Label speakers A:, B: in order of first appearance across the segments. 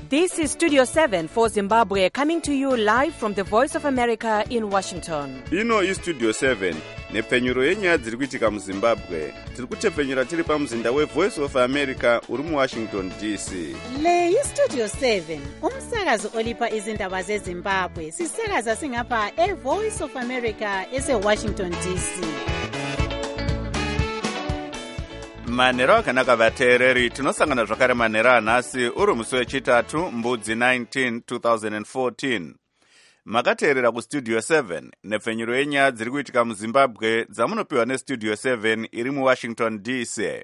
A: This is Studio 7 for Zimbabwe, coming to you live from the Voice of America in Washington.
B: Ino is Studio 7 nepfenyuro yenyaya dziri kuitika muZimbabwe. Tiri kutepfenyura tiri pamuzinda weVoice of America uri muWashington DC.
C: Le iStudio 7 umsakazo olipa izindaba zeZimbabwe. Sisakaza singapha eVoice of America eseWashington DC.
B: Manhero akanaka vateereri, tinosangana zvakare manhero anhasi uri musi wechitatu mbudzi 19 2014. Makateerera kuStudio 7 nepfenyuro yenyaya dziri kuitika muZimbabwe dzamunopiwa neStudio 7 iri muWashington DC.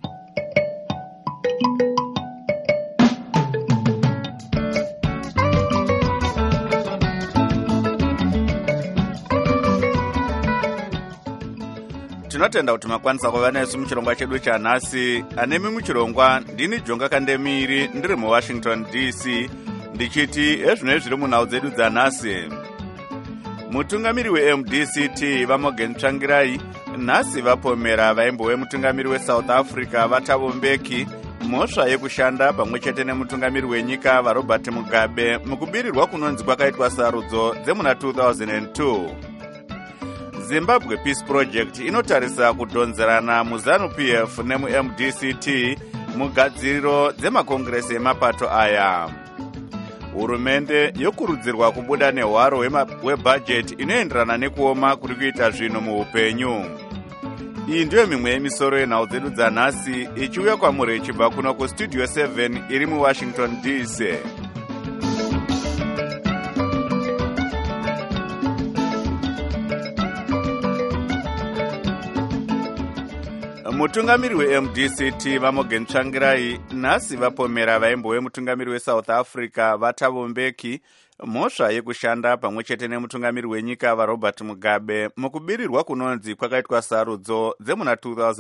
B: Tinotenda kuti makwanisa kuva nesu muchirongwa chedu chanhasi. Anemi muchirongwa ndini Jonga Kandemiri ndiri muWashington DC ndichiti ezvino zviri munhau dzedu dzanhasi. Mutungamiri weMDCT vaMorgan Tsvangirai nhasi vapomera vaimbo wemutungamiri weSouth Africa vaThabo Mbeki mhosva yekushanda pamwe chete nemutungamiri wenyika vaRobert Mugabe mukubirirwa kunonzi kwakaitwa sarudzo dzemuna 2002. Zimbabwe Peace Project inotarisa kudhonzerana muZANU-PF nemuMDCT mugadziriro dzemakongresi emapato aya. Hurumende yokurudzirwa kubuda nehwaro webhajeti inoenderana nekuoma kuri kuita zvinhu muupenyu. Iyi ndiyo mimwe yemisoro yenhau dzedu dzanhasi ichiuya kwamuri ichibva kuno kuStudio 7 iri muWashington DC. Mutungamiri weMDCT vaMorgan Tsvangirai nhasi vapomera vaimbo wemutungamiri weSouth Africa vaThabo Mbeki mhosva yekushanda pamwe chete nemutungamiri wenyika vaRobert Mugabe mukubirirwa kunonzi kwakaitwa sarudzo dzemuna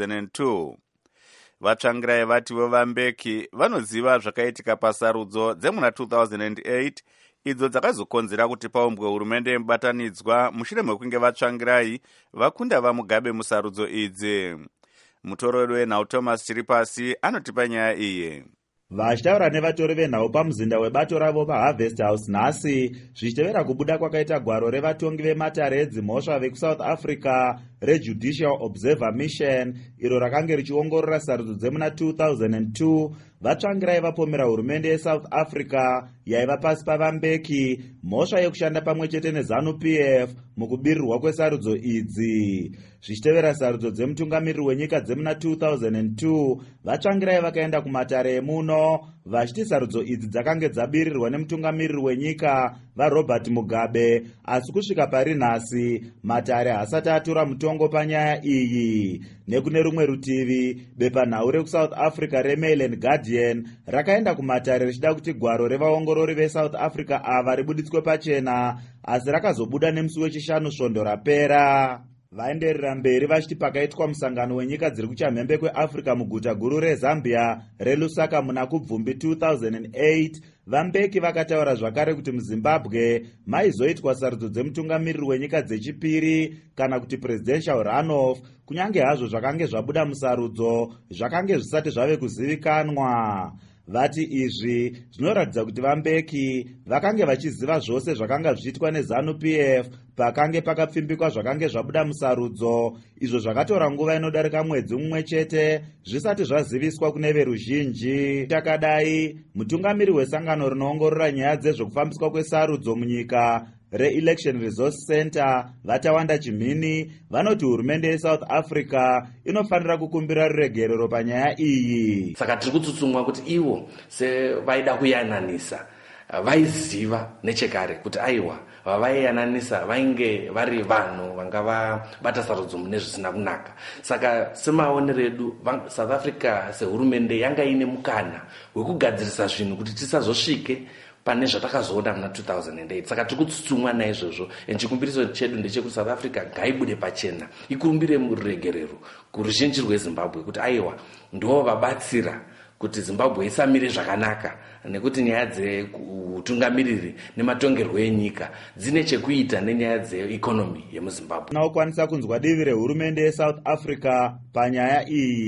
B: 2002. VaTsvangirai vativo vaMbeki vanoziva zvakaitika pasarudzo dzemuna 2008 idzo dzakazokonzera kuti paumbwe hurumende yemubatanidzwa mushure mekunge vaTsvangirai vakunda vaMugabe musarudzo idzi. Mutorori wenhau Thomas Chiripasi anotipa nyaya iyi.
D: Vachitaura nevatori venhau pamuzinda webato ravo paHarvest House nhasi zvichitevera kubuda kwakaita gwaro revatongi vematare edzimhosva vekuSouth Africa reJudicial Observer Mission iro rakange richiongorora sarudzo dzemuna 2002. VaTsvangirai vapomera hurumende yeSouth Africa yaiva pasi pavaMbeki mhosva yekushanda pamwe chete neZANU-PF mukubirirwa kwesarudzo idzi. Zvichitevera sarudzo dzemutungamiriri wenyika dzemuna 2002, VaTsvangirai vakaenda kumatare emuno vachiti sarudzo idzi dzakange dzabirirwa nemutungamiriri wenyika vaRobert Mugabe, asi kusvika pari nhasi matare haasati atora mutongo panyaya iyi. Nekune rumwe rutivi, bepanhau rekuSouth Africa reMail and Guardian rakaenda kumatare richida kuti gwaro revaongorori veSouth Africa ava ribuditswe pachena, asi rakazobuda nemusi wechishanu svondo rapera. Vaenderera mberi vachiti pakaitwa musangano wenyika dziri kuchamhembe kweAfrica muguta guru reZambia reLusaka muna kuBvumbi 2008, vaMbeki vakataura zvakare kuti muZimbabwe maizoitwa sarudzo dzemutungamiriri wenyika dzechipiri kana kuti presidential runoff, kunyange hazvo zvakange zvabuda musarudzo zvakange zvisati zvave kuzivikanwa. Vati izvi zvinoratidza kuti vaMbeki vakange vachiziva zvose zvakanga zvichitwa neZANU-PF pakange pakapfimbikwa zvakange zvabuda musarudzo, izvo zvakatora nguva inodarika mwedzi mumwe chete zvisati zvaziviswa kune veruzhinji. Takadai mutungamiri wesangano rinoongorora nyaya dzezvokufambiswa kwesarudzo munyika reElection Resource Center Vatawanda Chimhini vanoti hurumende yeSouth Africa inofanira kukumbira ruregerero panyaya iyi.
E: Saka tiri kutsutsumwa kuti ivo sevaida kuyananisa vaiziva nechekare kuti aiwa vavaiyananisa vainge vari vanhu vanga vabata sarudzo mune zvisina kunaka. Saka semaonero edu South Africa sehurumende yanga ine mukana wekugadzirisa zvinhu kuti tisazosvike pane zvatakazoona muna 2008. Saka tiri kutsutsumwa naizvozvo, chikumbiriso chedu ndechekuti South Africa ngaibude pachena ikurumbire muregerero kuruzhinji rweZimbabwe kuti aiwa ndo vabatsira kuti Zimbabwe isamire zvakanaka, nekuti nyaya dzeutungamiriri nematongerwo enyika dzine chekuita nenyaya dzeekonomi yemuZimbabwe.
D: Naokwanisa kunzwa divi rehurumende yeSouth Africa panyaya iyi.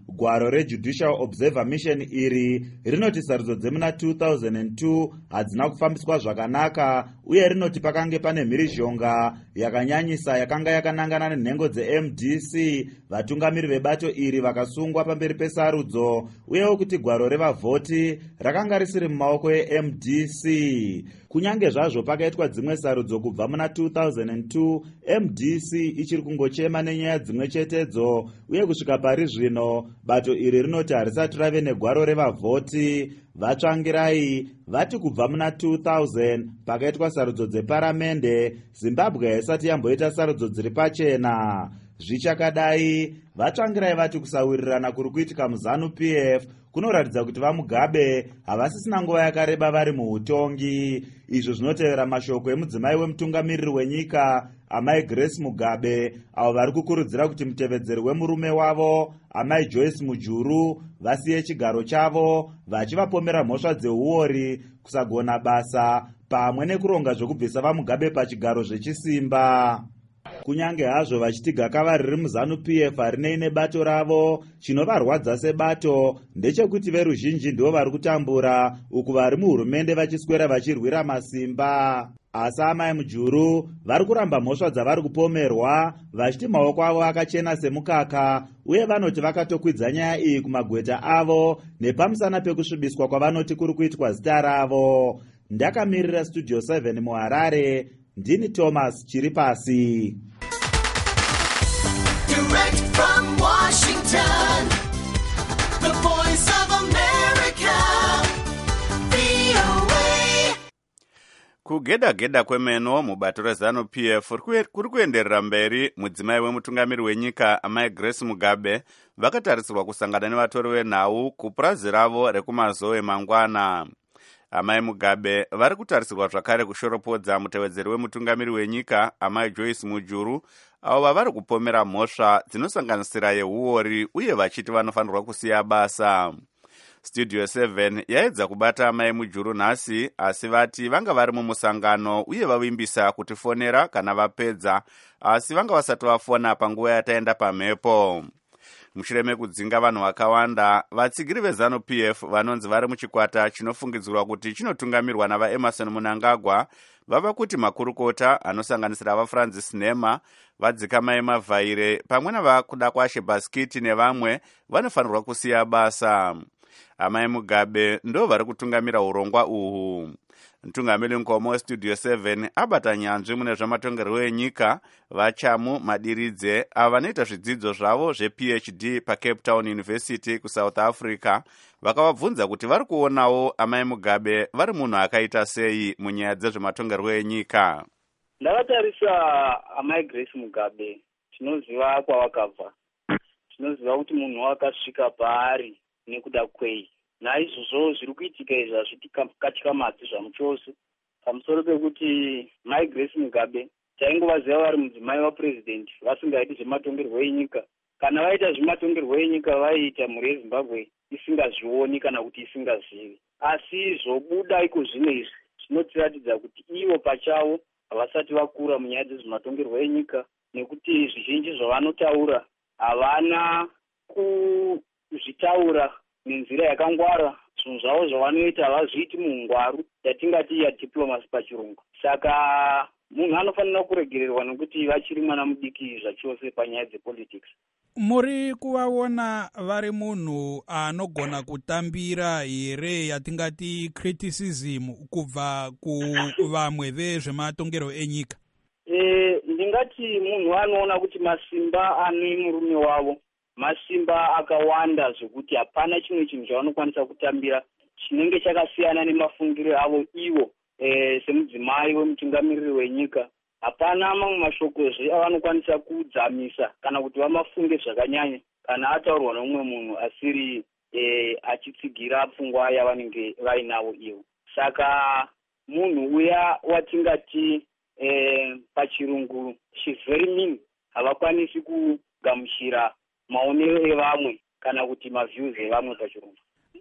D: Gwaro reJudicial Observer Mission iri rinoti sarudzo dzemuna 2002 hadzina kufambiswa zvakanaka uye rinoti pakange pane mhirizhonga yakanyanyisa yakanga yakanangana nenhengo dzeMDC. Vatungamiri vebato iri vakasungwa pamberi pesarudzo uyewo kuti gwaro revavhoti rakanga risiri mumaoko eMDC. Kunyange zvazvo pakaitwa dzimwe sarudzo kubva muna 2002, MDC ichiri kungochema nenyaya dzimwe chetedzo uye kusvika pari zvino bato iri rinoti harisati rave negwaro revavhoti. Vatsvangirai vati kubva muna 2000 pakaitwa sarudzo dzeparamende, Zimbabwe haisati yamboita sarudzo dziri pachena. Zvichakadai, vatsvangirai vati kusawirirana kuri kuitika muZANU PF kunoratidza kuti vaMugabe havasisina nguva yakareba vari muutongi. Izvo zvinotevera mashoko emudzimai wemutungamiriri wenyika Amai Grace Mugabe, avo vari kukurudzira kuti mutevedzeri wemurume wavo Amai Joyce Mujuru vasiye chigaro chavo, vachivapomera mhosva dzeuori, kusagona basa pamwe nekuronga zvokubvisa vaMugabe pachigaro zvechisimba. Kunyange hazvo vachiti gakava riri muZANU PF harinei nebato ravo, chinovarwadza sebato ndechekuti veruzhinji ndivo vari kutambura uku vari muhurumende vachiswera vachirwira masimba. Asi Amai Mujuru vari kuramba mhosva dzavari kupomerwa, vachiti maoko avo akachena semukaka uye vanoti vakatokwidza nyaya iyi kumagweta avo nepamusana pekusvibiswa kwavanoti kuri kuitwa zita ravo. Ndakamirira Studio 7 muHarare, ndini Thomas Chiripasi.
F: Direct from Washington, the voice of America, VOA.
B: Kugeda-geda kwemeno mubato reZANU PF kuri kuenderera mberi. Mudzimai wemutungamiri wenyika Amai Grace Mugabe vakatarisirwa kusangana nevatori venhau kupurazi ravo rekumazowe mangwana. Amai Mugabe vari kutarisirwa zvakare kushoropodza mutevedzeri wemutungamiri wenyika Amai Joyce Mujuru, avo vavari kupomera mhosva dzinosanganisira yeuori uye vachiti vanofanirwa kusiya basa. Studio 7 yaedza kubata Amai Mujuru nhasi, asi vati vanga vari mumusangano uye vavimbisa kutifonera kana vapedza, asi vanga vasati vafona panguva yataenda pamhepo. Mushure mekudzinga vanhu vakawanda, vatsigiri veZANU PF vanonzi vari muchikwata chinofungidzirwa kuti chinotungamirwa navaEmerson Mnangagwa vava kuti makurukota anosanganisira vaFrancis Nhema, Vadzikama Mavhaire pamwe navakuda kwashe Baskiti nevamwe vanofanirwa kusiya basa. Amai Mugabe ndo vari kutungamira urongwa uhu. Mtungamiri mukoma weStudio 7 abata nyanzvi mune zvamatongerwo enyika Vachamu Madiridze, ava vanoita zvidzidzo zvavo zvePhD paCape Town University kuSouth Africa, vakavabvunza kuti vari kuonawo Amai Mugabe vari munhu akaita sei munyaya dzezvematongerwo enyika.
G: Ndakatarisa Amai Grace Mugabe, tinoziva kwavakabva, tinoziva kuti munhu wakasvika paari nekuda kwei. Naizvozvo zviri kuitika izvi hazvitikamadzi zvamuchose, pamusoro pekuti Mai Grace Mugabe taingovaziva vari mudzimai wapurezidendi vasingaiti zvematongerwo enyika. Kana vaita zvematongerwo enyika vaiita mhuri yeZimbabwe isingazvioni kana kuti isingazivi. Asi zvobuda iko zvino izvi zvinotiratidza kuti ivo pachavo havasati vakura munyaya dzezvematongerwo enyika, nekuti zvizhinji zvavanotaura havana kuzvitaura nenzira yakangwara. Zvinhu zvavo zvavanoita havazviiti muungwaru yatingati yadiplomasi pachirungu. Saka munhu anofanira kuregererwa nekuti vachiri mwana mudiki zvachose panyaya dzepolitics.
H: Muri kuvaona vari munhu anogona kutambira here yatingati criticism kubva kuvamwe vezvematongerwo enyika?
G: Ndingati munhu anoona kuti masimba ane murume wavo masimba akawanda zvekuti hapana chimwe chinhu chavanokwanisa kutambira chinenge chakasiyana nemafungiro avo ivo semudzimai wemutungamiriri wenyika. Hapana mamwe mashokozve avanokwanisa kudzamisa kana kuti vamafunge zvakanyanya kana ataurwa nomumwe munhu asiri achitsigira pfungwa yavanenge vainavo ivo. Saka munhu uya watingati pachirungu she's very mean, havakwanisi kugamuchira maonero evamwe kana kuti maviews evamwe pachirungu.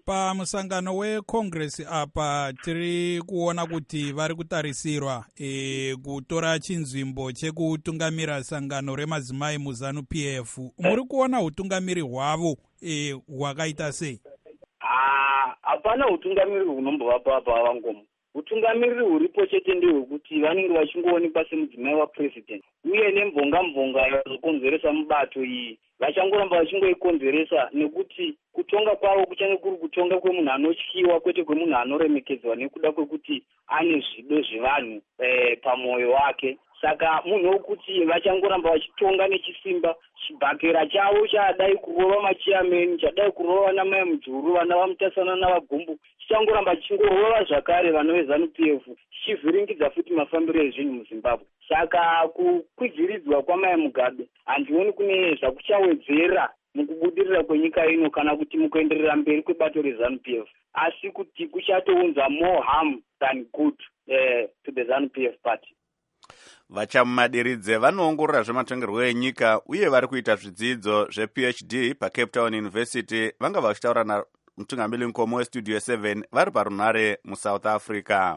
H: pamusangano wecongress apa tiri kuona kuti vari kutarisirwa kutora chinzvimbo chekutungamira sangano remadzimai muZANU-PF. Muri kuona utungamiri hwavo hwakaita sei?
G: Hapana utungamiri hunombova papa vangomo. Utungamiriri huripo chete ndehwekuti vanenge vachingoonekwa semudzimai wapresident uye nemvonga yazokonzeresa mubato iyi vachangoramba vachingoikonzeresa, nekuti kutonga kwavo kuchange kuri kutonga kwemunhu anotyiwa kwete kwemunhu anoremekedzwa nekuda kwekuti ane zvido zvevanhu pamwoyo wake. Saka munhu wekuti vachangoramba vachitonga nechisimba. Chibhakera chavo chadai kurova machiyameni, chadai kurova vana mai mujuru, vana vamutasana navagumbu, chichangoramba chingorova zvakare vana veZANU-PF, chichivhiringidza futi mafambiro ezvinhu muZimbabwe. Saka kukwidziridzwa kwamai Mugabe handioni kune zvakuchawedzera mukubudirira kwenyika ino kana kuti mukuenderera mberi kwebato reZANU-PF, asi kuti kuchatounza more harm than good to the ZANU-PF party.
B: Vachamumadiridze vanoongorora zvematongerwo enyika uye vari kuita zvidzidzo zvePhD paCape Town University vanga vachitaura namutungamiri mukoma westudio 7 vari parunare muSouth Africa.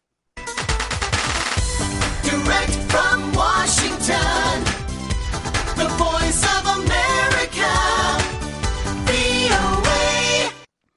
F: Direct from Washington, the voice of America, VOA.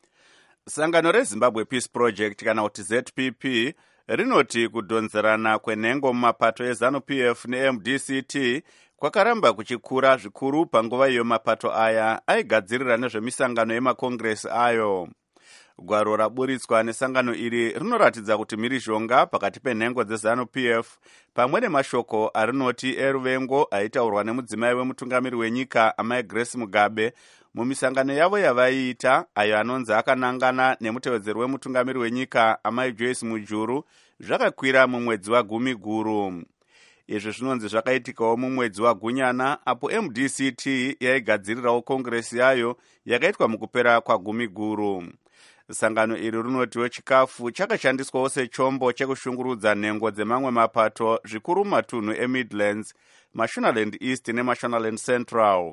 B: Sangano reZimbabwe Peace Project kana kuti ZPP rinoti kudhonzerana kwenhengo mumapato eZANU-PF neMDCT kwakaramba kuchikura zvikuru panguva iyo mapato aya aigadzirira nezvemisangano yemakongresi ayo. Gwaro raburitswa nesangano iri rinoratidza kuti mhirizhonga pakati penhengo dzeZANU-PF pamwe nemashoko arinoti eruvengo aitaurwa nemudzimai wemutungamiri wenyika amai Grace Mugabe mumisangano yavo yavaiita, ayo anonzi akanangana nemutevedzeri wemutungamiri wenyika amai Joyce Mujuru, zvakakwira mumwedzi waGumi guru. Izvi zvinonzi zvakaitikawo mumwedzi waGunyana apo MDCT yaigadzirirawo kongresi yayo yakaitwa mukupera kwaGumi guru. Sangano iri rinotiwo chikafu chakashandiswawo sechombo chekushungurudza nhengo dzemamwe mapato zvikuru matunhu eMidlands, Mashonaland East neMashonaland Central.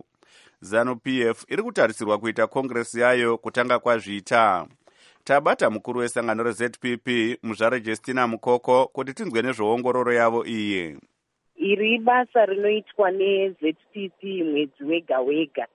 B: ZANU-PF iri kutarisirwa kuita kongresi yayo kutanga kwazvita. Tabata mukuru wesangano reZPP muzvare Justina Mukoko kuti tinzwe nezvoongororo yavo iyi.
I: Iri basa rinoitwa neZPP mwedzi wega wega,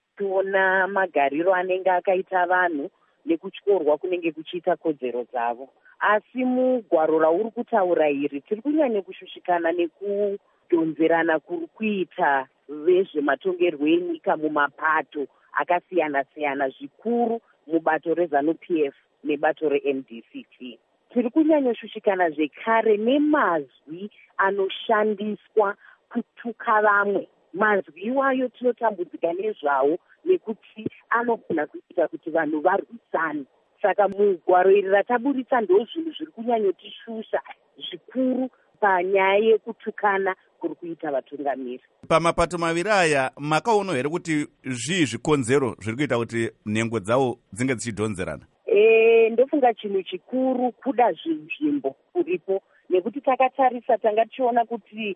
I: kuona magariro anenge akaita vanhu nekutyorwa kunenge kuchiita kodzero dzavo. Asi mugwaro rauri kutaura iri tiri kunyanya kushushikana nekudhonzerana kuri kuita vezvematongerwo enyika mumapato akasiyana siyana, zvikuru mubato reZANU-PF nebato reMDCT. Tiri kunyanya kushushikana zvekare nemazwi anoshandiswa kutuka vamwe. Mazwi iwayo tinotambudzika nezvawo nekuti anogona kuita kuti vanhu varwisane. Saka mugwaro iri rataburitsa ndo zvinhu zviri kunyanyotishusha zvikuru panyaya yekutukana kuri kuita vatungamiri.
B: Pamapato maviri aya makaona here kuti zvii zvikonzero zviri kuita kuti nhengo dzavo dzinge dzichidhonzerana?
I: Ndofunga chinhu chikuru kuda zvinzvimbo kuripo, nekuti takatarisa tanga tichiona kuti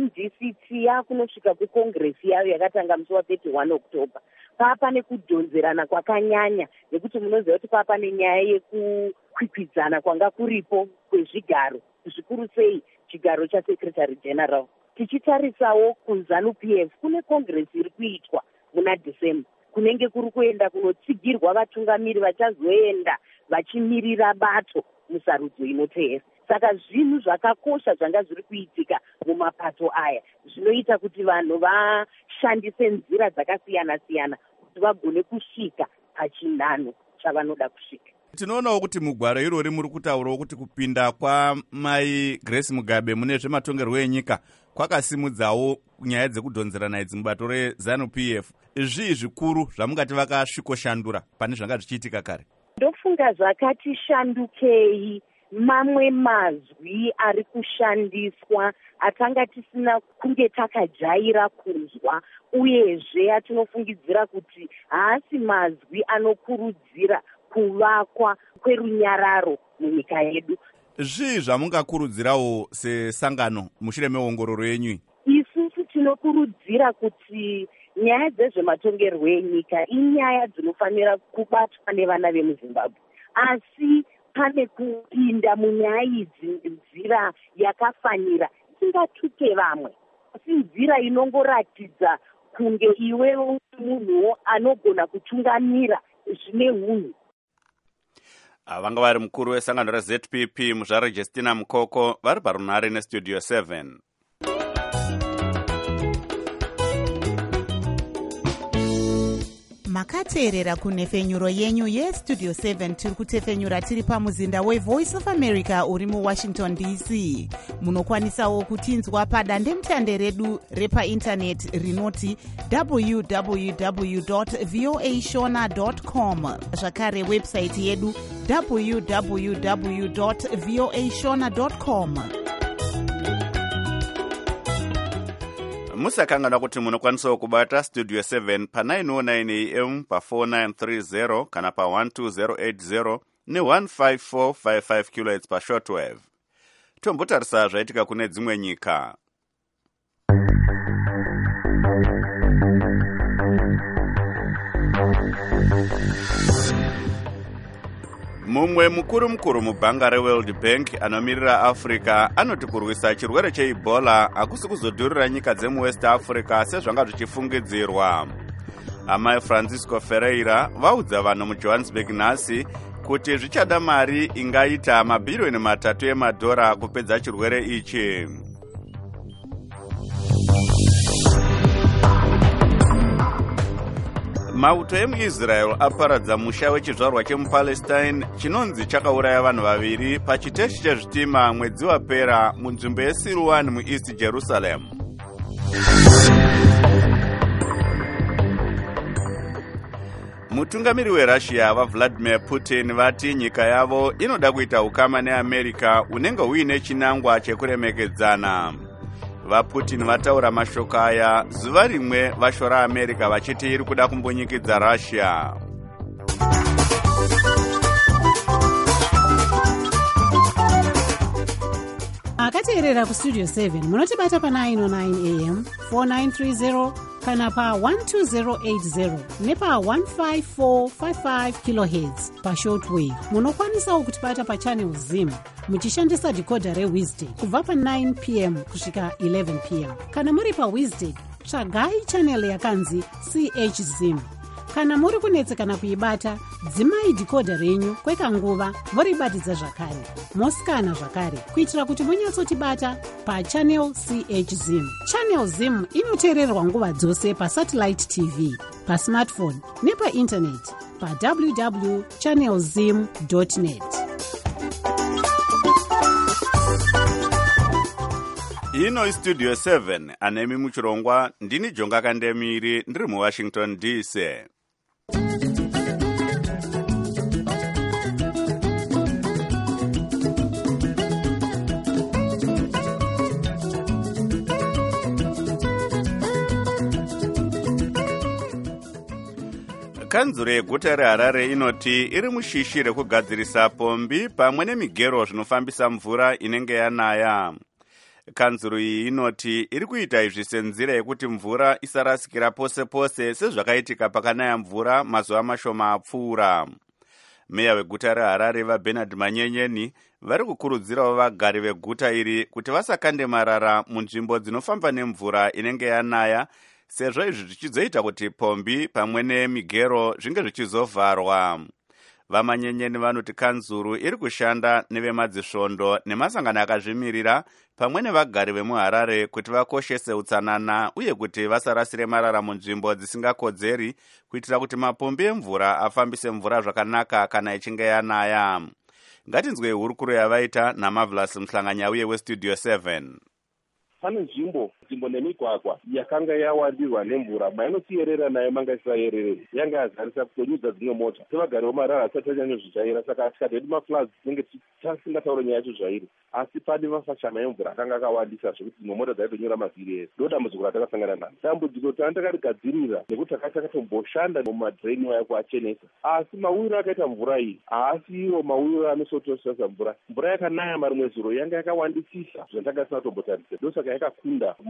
I: MDCT yakunosvika kukongresi yayo yakatanga musi wa31 October. Papa nekudhonzerana kwakanyanya, nekuti munoziva kuti papa nenyaya yekukwikwidzana kwanga kuripo kwezvigaro, zvikuru sei chigaro chaSecretary General. Tichitarisawo kuZANU-PF kune kongresi iri kuitwa muna December, kunenge kuri kuenda kunotsigirwa vatungamiri vachazoenda vachimirira bato musarudzo inoteera. Saka zvinhu zvakakosha zvanga zviri kuitika mumapato aya zvinoita kuti vanhu vashandise nzira dzakasiyana siyana kuti vagone kusvika pachinhano chavanoda kusvika.
B: Tinoonawo kuti mugwaro irori muri kutaurawo kuti kupinda kwamai Grace Mugabe mune zvematongerwo enyika kwakasimudzawo nyaya dzekudhonzerana idzi mubato reZANU-PF. Zvii zvikuru zvamungati vakasvikoshandura pane zvanga zvichiitika kare?
I: Ndofunga zvakati shandukei mamwe mazwi ari kushandiswa atanga tisina kunge takajaira kunzwa, uyezve atinofungidzira kuti haasi mazwi anokurudzira kuvakwa kwerunyararo munyika yedu.
B: Zvii zvamungakurudzirawo sesangano mushure meongororo yenyu?
I: Isusu tinokurudzira kuti nyaya dzezvematongerwo enyika inyaya dzinofanira kubatwa nevana vemuzimbabwe, asi pane kupinda munyaya idzi nzira yakafanira isingatuke vamwe, asi nzira inongoratidza kunge iwewo munhuwo anogona kutungamira zvine unhu.
B: Vanga vari mukuru wesangano reZPP muzvare Justina Mukoko vari parunare nestudio 7.
C: makateerera kunhefenyuro yenyu yestudio 7 tiri kutefenyura tiri pamuzinda wevoice of america uri muwashington dc. munokwanisawo kutinzwa padandemutande redu repaindaneti rinoti www.voashona.com, zvakare webhusaiti yedu www.voashona.com.
B: musakanganwa kuti munokwanisawo kubata studio 7 pa909 am pa4930 kana pa12080 ne15455 kHz pashortwave. tombotarisa zvaitika kune dzimwe nyika. mumwe mukuru mubhanga reworld bank anomirira africa anoti kurwisa chirwere cheEbola hakusi kuzodhurira nyika dzemuwest africa sezvanga zvichifungidzirwa. amai Francisco Ferreira vaudza vanhu mujohannesburg nhasi kuti zvichada mari ingaita mabhirioni 3 emadhora kupedza chirwere ichi. mauto emuisrael aparadza musha wechizvarwa chemupalestine chinonzi chakauraya vanhu 2 pachiteshi chezvitima mwedzi wapera munzvimbo yeSilwan mueast Jerusalem. mutungamiri weRussia vaVladimir Putin vati nyika yavo inoda kuita ukama neAmerica unenge uine chinangwa chekuremekedzana. vaPutin vataura mashoko aya zuva rimwe vashora America vachiti iri kuda kumbonyikidza Russia.
C: akateerera kustudio 7 munotibata pa909 am 4930 kana pa12080 nepa15455 kHz pashortwave. munokwanisawo kutibata pachannel zim muchishandisa decoder reWizard kubva pa9 pm kusvika 11 pm. kana muri paWizard tsvagai channel yakanzi CH Zim. kana muri kunetsekana kuibata dzimai decoder renyu kwekanguva voribatidza zvakare mosikana zvakare kuitira kuti munyatsotibata pachannel CH Zim. channel Zim inoteererwa nguva dzose pasatellite TV, pasmartphone nepaindaneti pa www.channelzim.net.
B: ino istudio 7 anemi muchirongwa ndini Jonga Kandemiri ndiri muWashington DC. kanzuro yeguta reHarare inoti iri mushishi rekugadzirisa pombi pamwe nemigero zvinofambisa mvura inenge yanaya. kanzuro iyi inoti iri kuita izvi senzira yekuti mvura isarasikira pose pose sezvakaitika pakanaya mvura mazuva mashoma apfuura. meya weguta reHarare vaBernard Manyenyeni vari kukurudzirawo vagari veguta iri kuti vasakande marara munzvimbo dzinofamba nemvura inenge yanaya, sezvo izvi zvichizoita kuti pombi pamwe nemigero zvinge zvichizovharwa. vamanyenyeni vanoti kanzuru iri kushanda nevemadzisvondo nemasangano akazvimirira pamwe nevagari vemuHarare kuti vakoshese utsanana uye kuti vasarasire marara munzvimbo dzisingakodzeri kuitira kuti mapombi emvura afambise mvura zvakanaka kana ichinge yanaya. ngatinzwei hurukuro yavaita naMarvelous Muhlanganyauye westudio 7.
J: pane nzvimbo nemigwagwa yakanga yawandirwa nemvura mainotiyerera nayo manga isayerereri yanga yazarisa kutonyudza dzimwe mota. sevagari vemarara asati anyanyozvitsvaira saka tikati mafloods tinenge tasingataura nyaya yacho zvairi, asi pane mafashama emvura akanga akawandisa zvekuti dzimwe mota dzaitonyura mavhiri ese. ndo dambudziko ratakasangana naro. dambudziko tandakarigadzirira nekuti takatomboshanda mumadhiraini waya kuachenesa, asi mawiro akaita mvura iyi haasi iwo mawiro anosotosasa mvura. mvura yakanaya marimwe zuro yanga yakawandisisa zvandagasina tombotarisira, ndosaka yakakunda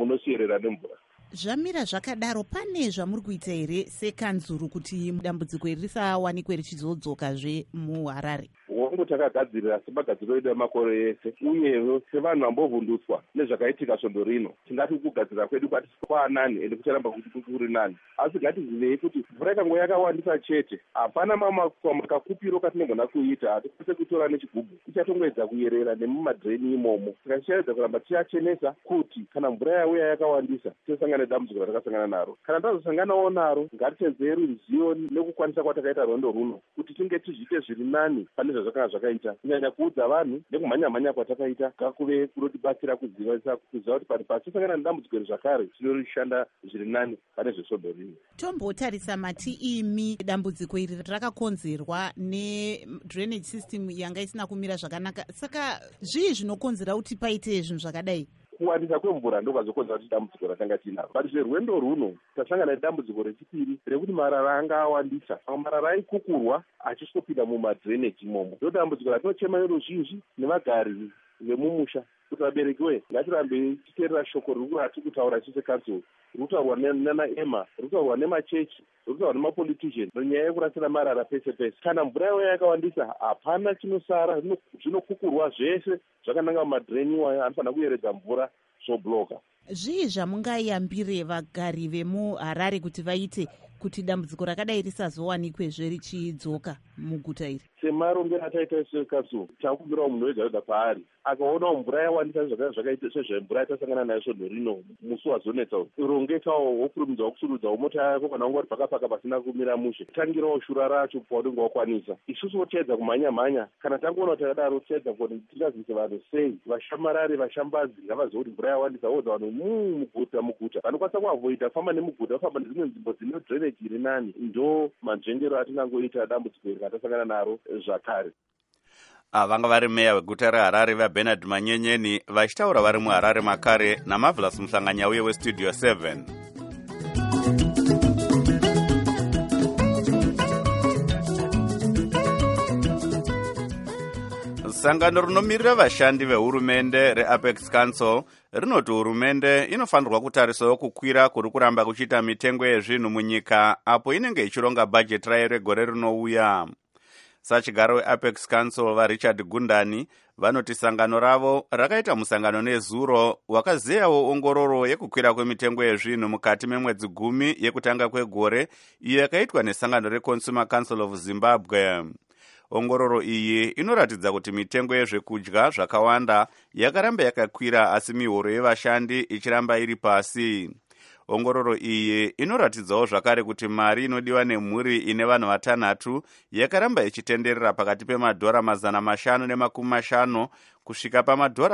J: munosiyerera nemvura.
K: Zvamira zvakadaro, pane zvamuri kuita here sekanzuru kuti dambudziko iri risawanikwe richizodzokazve muHarare?
J: Hongu takagadzirira semagadziro edu emakore ese, uye sevanhu vambovhundutswa nezvakaitika svondo rino, tingati kugadzira kwedu kwaanani ende kucharamba kuti kuri nani. Asi ngatizivei kuti mvura ikango yakawandisa chete, hapana makakupiro katinogona kuita, hatikwanise kutora nechigubhu, tichatongwedza kuyerera nemumadhireni imomo. Tikashaedza kuramba tichachenesa kuti kana mvura yauya yakawandisa tosangana nedambudziko ratakasangana naro. Kana tazosanganawo naro, ngatitenzei ruzivo nekukwanisa kwatakaita rwendo runo kuti tinge tizviite zviri nani pane zvazvakanga zvakaita, kunyanya kuudza vanhu nekumhanya-mhanya kwatakaita ngakuve kunotibatsira kuziva kuti pari pasosangana nedambudziko iri zvakare tinorishanda zviri nani pane zvesvondo rino.
K: Tombotarisa mati imi dambudziko iri rakakonzerwa nedrainage system yanga isina kumira zvakanaka, saka zvii zvinokonzera kuti paite zvinhu zvakadai?
J: Kuwandisa kwemvura ndokwazokonzera kuti dambudziko ratanga tinaro. But zverwendo runo tasangana nedambudziko rechipiri rekuti marara anga awandisa, marara aikukurwa achisopinda mumadreneji imomo. Ndo dambudziko ratinochema neruzhinji nevagari vemumusha kuti vabereki we ngatirambe tichiteerera shoko riri kutaura chise council, rikutaurwa nanaema, rikutaurwa nemachechi, rikutaurwa nemapolitician, nyaya yekurasira marara pese pese. Kana mvura yauya yakawandisa, hapana chinosara, zvinokukurwa zvese zvakananga mumadhireni iwayo, anofanira kuyeredza mvura zvobloka.
K: Zvii zvamungayambire vagari vemuHarare kuti vaite kuti dambudziko rakadai risazowanikwezve richidzoka muguta iri?
J: Semarongero ataita sekatso, takumbirawo munhu wega wega paari akaonawo mvura yawandisa zvakaita sezvemvura yatasangana nayo svondo rino musi wazonetsa, rongetawo wokurumidza kusurudzawo mota yako kana ungori pakapaka pasina kumira mushe, tangirawo shura racho paunenge wakwanisa. Isusu woteedza kumhanya-mhanya, kana tangoona takadaro tiedza kuti tingazivise vanhu sei, vashamarari vashambazi ngavazive kuti mvura yawandisa, wodza vanhu muguta vanokwanisa kuavoida kufamba nemuguta, vafamba nedzimwe nzvimbo dzine drainage iri nani. Ndo manzvengero atingangoita dambudziko iri ratasangana naro zvakare.
B: Vanga vari meya weguta reHarare vaBernard Manyenyeni vachitaura vari muHarare makare naMarvelous Muhlanganyauye weStudio 7. Sangano rinomirira vashandi vehurumende reApex Council rinoti hurumende inofanirwa kutarisawo kukwira kuri kuramba kuchiita mitengo yezvinhu munyika apo inenge ichironga bhajeti rayo regore rinouya. Sachigaro weApex Council vaRichard Gundani vanoti sangano ravo rakaita musangano nezuro wakazeyawo ongororo yekukwira kwemitengo yezvinhu mukati memwedzi 10 yekutanga kwegore iyo yakaitwa nesangano reConsumer Council of Zimbabwe. Ongororo iyi inoratidza kuti mitengo yezvekudya zvakawanda yakaramba yakakwira asi mihoro yevashandi ichiramba iri pasi. Ongororo iyi inoratidzawo zvakare kuti mari inodiwa nemhuri ine vanhu vatanhatu yakaramba ichitenderera pakati pemadhora 550 kusvika pamadhora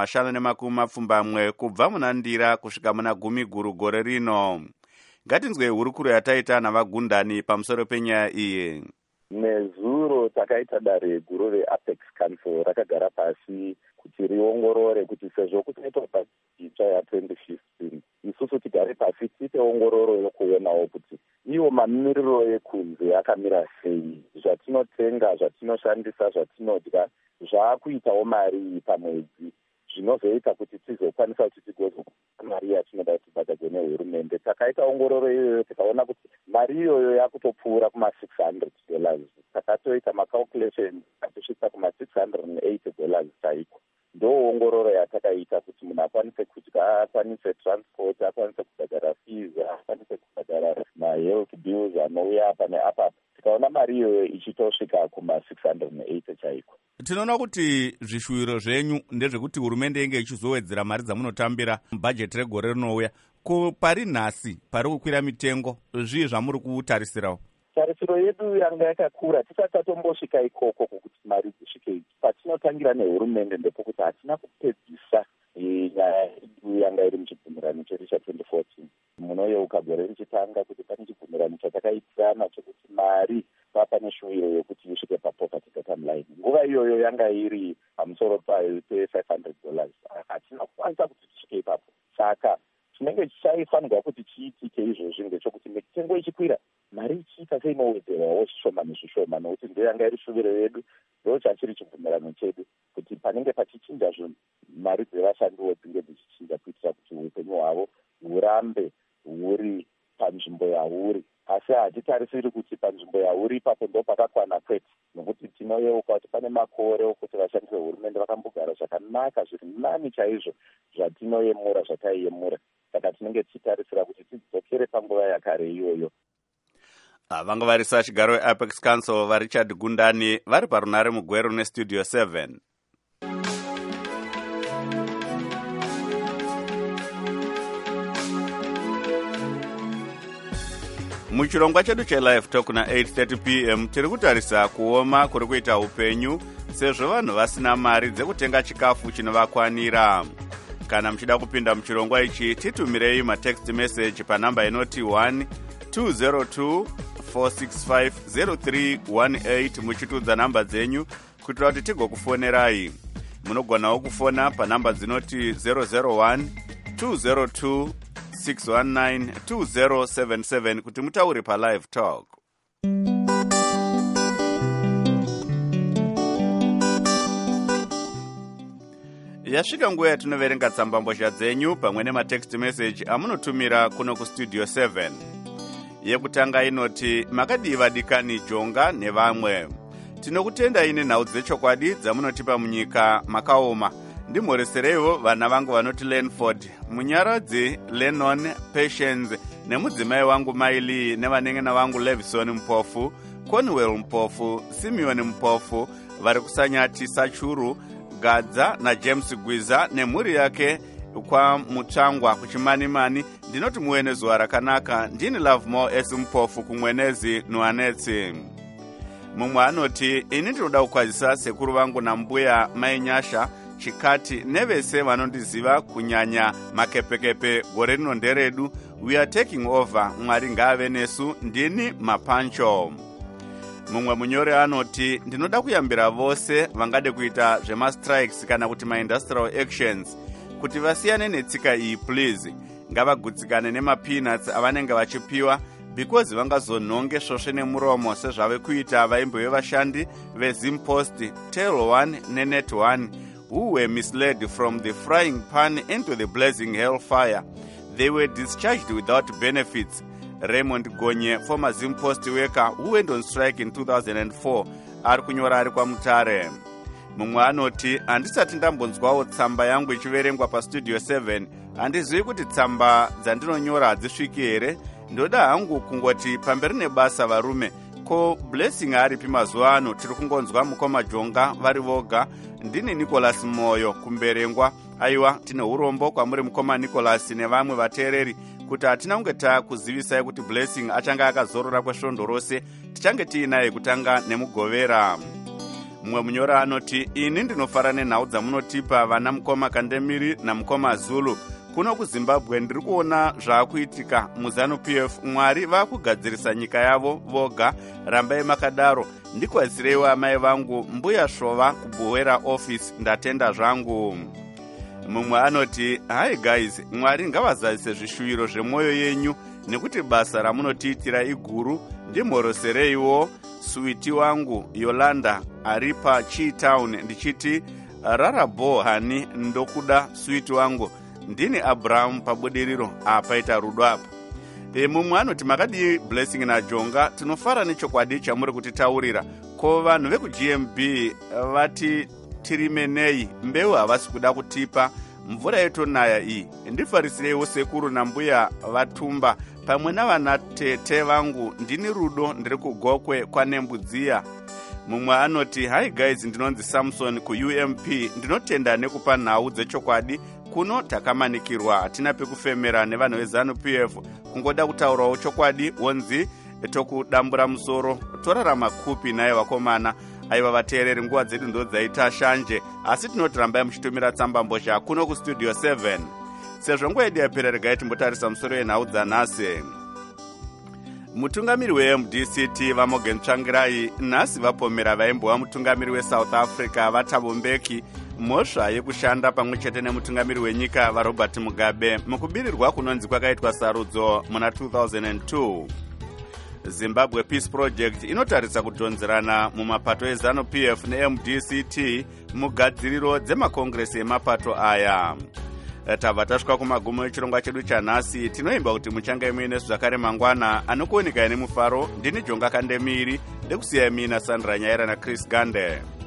B: 570 kubva muna Ndira kusvika muna Gumi Guru gore rino. Ngatinzwe hurukuro yataita navaGundani pamusoro penyaya iyi.
L: Nezuro takaita dare guru reApex Council rakagara pasi kuti riongorore kuti sezvo kusaitwa bhajeti ya 2015 isusu tigare pasi tiite ongororo yokuonawo kuti iwo mamiriro ekunze akamira sei, zvatinotenga, zvatinoshandisa, zvatinodya zvaakuitawo mari pamwedzi, zvinozoita kuti tizokwanisa kuti tigozokupa mari yatinoda tibhadharwe nehurumende. Takaita ongororo iyoyo tikaona kuti mari iyoyo yakutopfuura kuma$600. Takatoita macalculation atisvika kuma$680 chaiko. Ndo ongororo yatakaita kuti munhu akwanise kudya, akwanise transport, akwanise kubhadhara fees, akwanise kubhadhara mahealth bills anouya apa neapa. Tikaona mari iyoyo ichitosvika kuma$680 chaiko.
B: Tinoona kuti zvishuwiro zvenyu ndezvekuti hurumende inge ichizowedzera mari dzamunotambira mubhajeti regore rinouya. Ko pari nhasi pari kukwira mitengo, zvii zvamuri kutarisirawo?
L: Tarisiro yedu yanga yakakura, tisati tatombosvika ikoko kuti mari dzisvike. Patinotangira nehurumende ndepokuti hatina kupedzisa nyaya yedu yanga iri muchibvumirano chedu cha2014. Munoyeuka gore richitanga kuti pane chibvumirano chatakaitirana chekuti mari papane shuwiro yekuti isvike papoverty bottom line. Nguva iyoyo yanga iri pamusoro pe$500. Hatina kukwanisa kuti tisvike ipapo. Saka chinenge chaifanirwa kuti chiitike izvozvi ngechokuti mitengo ichikwira, mari ichiita seinowedzerawo zvishoma nezvishoma, nokuti ndo yanga iri shuviro yedu, ndo chachiri chibvumirano chedu kuti panenge pachichinja zvinhu mari dzevashandiwo dzinge dzichichinja kuitira kuti upenyu hwavo hurambe huri panzvimbo yahuri. Asi hatitarisiri kuti panzvimbo yahuri ipapo ndo pakakwana kwete, nokuti tinoyeuka kuti pane makore okuti vashandi vehurumende vakambogara zvakanaka zviri nani chaizvo zvatinoyemura zvataiyemura. Saka tinenge tichitarisira kuti tidzokere panguva yakare iyoyo.
B: Vanga varisa chigaro weApex Council vaRichard Gundani vari parunare mugweru nestudio 7. Muchirongwa chedu chelive talk na 8:30 p.m. tiri kutarisa kuoma kuri kuita upenyu sezvo vanhu vasina mari dzekutenga chikafu chinovakwanira. Kana muchida kupinda muchirongwa ichi titumirei matext message panamba inoti 12024650 muchitudza namba dzenyu kuitira kuti tigokufonerai. Munogonawo kufona panamba dzinoti 001 202 619 2077 kuti mutaure palive talk. Yasvika nguva yatinoverenga tsambambozha dzenyu pamwe nematext message amunotumira kuno kustudio 7. Yekutanga inoti makadiva dikani Jonga nevamwe. Tinokutendai nenhau dzechokwadi dzamunotipa munyika makaoma. Ndimhoresereiwo vana vangu vanoti Lenford, Munyaradzi, Lennon, Patience, nemudzimai wangu Maili, nevanengena vangu Levison Mpofu, Conwell Mpofu, Simeon Mpofu, vari kusanyati Sachuru, Gadza na James Gwiza nemhuri yake kwa Mutsvangwa kuchimanimani. Ndinoti muwene zuva rakanaka. Ndini Lovemore S Mpofu kumwenezi Nuanetsi. Mumwe anoti ini ndinoda kukwazisa sekuru vangu nambuya mainyasha Chikati nevese vanondiziva kunyanya makepekepe gore rino nderedu. We are taking over. Mwari ngaave nesu. Ndini Mapancho. Mumwe munyori anoti ndinoda kuyambira vose vangade kuita zvemastrikes kana kuti ma-industrial actions kuti vasiyane netsika iyi please. Ngavagutsikane nemapeanuts avanenge vachipiwa because vangazonhonge svosve nemuromo sezvave kuita vaimbi vevashandi veZimpost, Tel 1 neNet 1 who were misled from the frying pan into the blazing hellfire. They were discharged without benefits. Raymond Gonye, former Zimpost worker who went on strike in 2004, ari kunyora ari kwa Mutare. Mumwe anoti handisati ndambonzwawo tsamba yangu ichiverengwa pastudio 7. Handizivi kuti tsamba dzandinonyora hadzisviki here. Ndoda hangu kungoti pamberi nebasa varume. Ko Blessing aripi mazuva ano tiri kungonzwa mukoma Jonga vari voga. Ndini Nicholas Moyo kumberengwa. Aiwa tine urombo kwamuri mukoma Nicholas nevamwe vateereri kuti hatina kunge takuzivisai kuti Blessing achanga akazorora kwesvondo rose. Tichange tiinaye kutanga nemugovera. Mumwe munyora anoti ini ndinofara nenhau dzamunotipa vana mukoma Kandemiri namukoma Zulu. Kuno kuZimbabwe ndiri kuona zvaakuitika muZANU-PF. Mwari vakugadzirisa nyika yavo voga. Rambai makadaro. Ndikwazireiwo amai vangu mbuya Shova kuBuhwera office. Ndatenda zvangu. Mumwe anoti hi guys, Mwari ngavazadzise zvishuviro zvemwoyo yenyu nekuti basa ramunotiitira iguru. Ndimhorosereiwo switi wangu Yolanda ari paCheetown ndichiti rarabo hani ndokuda switi wangu. Ndini Abraham pabudiriro apaita rudo apa. Mumwe anoti makadi Blessing na Jonga tinofara nechokwadi chamuri kutitaurira. Ko vanhu vekuGMB vati tirimenei mbeu havasi kuda kutipa mvura yetonaya iyi. Ndifarisireiwo sekuru nambuya vatumba pamwe navanatete vangu. Ndini Rudo ndiri kuGokwe kwaNembudziya. Mumwe anoti hi guys, ndinonzi Samson kuUMP. Ndinotenda nekupa nhau dzechokwadi. Kuno takamanikirwa hatina pekufemera nevanhu veZANU-PF. Kungoda kutaurawo chokwadi wonzi tokudambura musoro torarama kupi naye vakomana. Aiva vateereri nguva dzedu ndo dzaita shanje asi tinoti rambai muchitumira tsambambozha kuno kustudio 7. Sezvo nguva yedu yapera regai timbotarisa musoro yenhau dzanhasi. Mutungamiri weMDCT vaMorgan Tsvangirai nhasi vapomera vaimbova mutungamiri weSouth Africa vaThabo Mbeki mhosva yekushanda pamwe chete nemutungamiri wenyika vaRobert Mugabe mukubirirwa kunonzi kwakaitwa sarudzo muna 2002. Zimbabwe Peace Project inotarisa kudhonzerana mumapato eZANU-PF neMDCT mugadziriro dzemakongresi emapato aya. tabva tasvika kumagumo echirongwa chedu chanhasi. Tinoimba kuti muchange muine zvakare mangwana. Anokuonekai nemufaro ndini Jonga Kandemiri, ndekusiyai mina Sandra Nyaira naChris Gande.